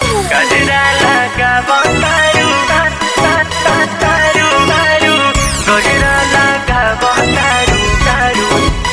गजरा लगावा तारू गजरा लगावा तारू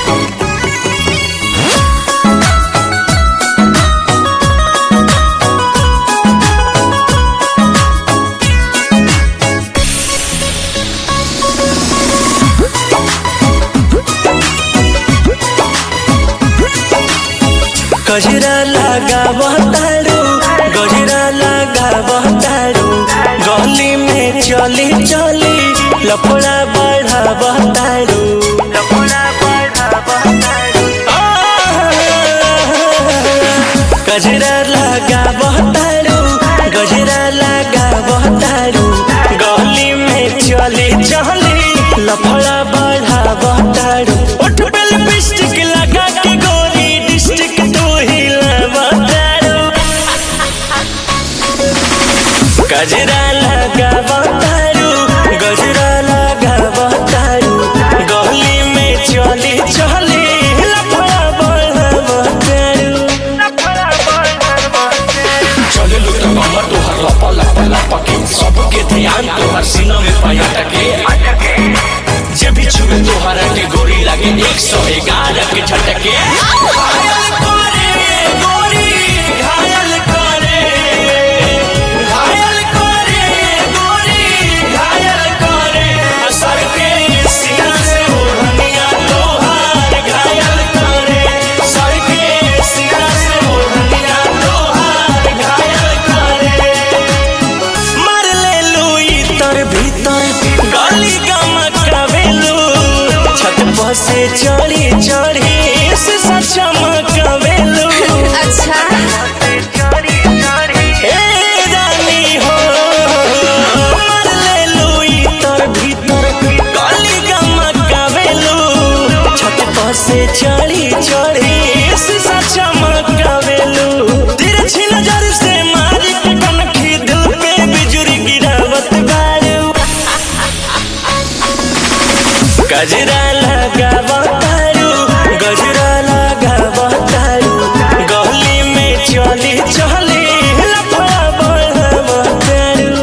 गजरा लगावा तारू गजरा लगावा तारू गली में चली चली लफड़ा बढ़ावा तारू गजरा लगावा तारू गजरा लगावा तारू गली में चली चली लफड़ा बढ़ावा तारू उठ पे लिपस्टिक लगा के गोरी डिस्ट्रिक्ट तू हिलावा तारू गजरा लगावा तारू गजरा लगावा तारू गली में चली चली लफड़ा बढ़ावा तारू चले लो तो कमर तोहर लपा लपा लपा के सबके ध्यान तोहर सीना में पाया टके जब भी छुए तोहरा के गोरी लगे 111 के झटके घायल करे गोरी घायल करे घायल करे गोरी घायल करे असर के सीना से ओढ़निया तोहार घायल करे सर के सीना से ओढ़निया तोहार घायल करे मार ले लुई तर भीतर गली गमकावेलू छत पर से चढ़ी चढ़ी शीशा चमकावेलू अच्छा ए रानी हो मार ले लुई तर भीतर गली गमकावेलू छत पर से चढ़ी चढ़ी शीशा चमकावेलू तिरछी नजर से मारी के कनखी दिल पे बिजुरी गिरावत बारू गजरा लगावा तारू गजरा लगावा तारू गली में चली चली लफड़ा बढ़ावा तारू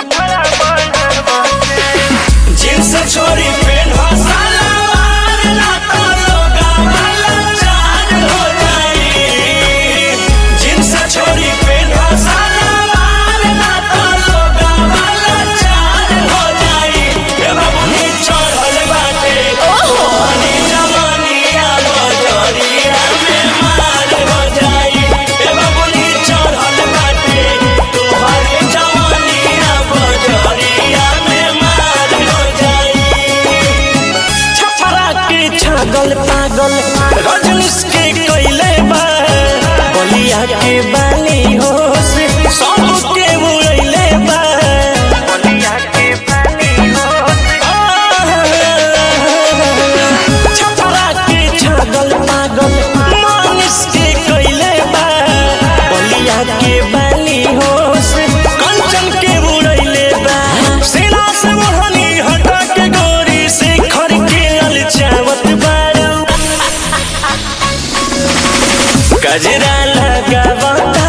जींस छोरी पेन हो सलवार ना तो लोगा वाला चार हो जाई जींस छोरी पेन हो सलवार ना तो लोगा वाला चार हो जाई ए बाबू चढ़ल बाटे तोहरी जवानिया बजरिया में मार हो जाई ए बाबू चढ़ल बाटे तोहरी जवानिया बजरिया में मार हो जाई छपरा के छागल पागल रजनीश के कैले बा बलिया के बानी होश सबके उड़ैले बा छपरा के छागल पागल मनीष के कैले बा बलिया के बानी होश कंचन के उड़ैले बा सेना से मोहनी हटा के गोरी से खर के ललचावत बारू गजरा लगावा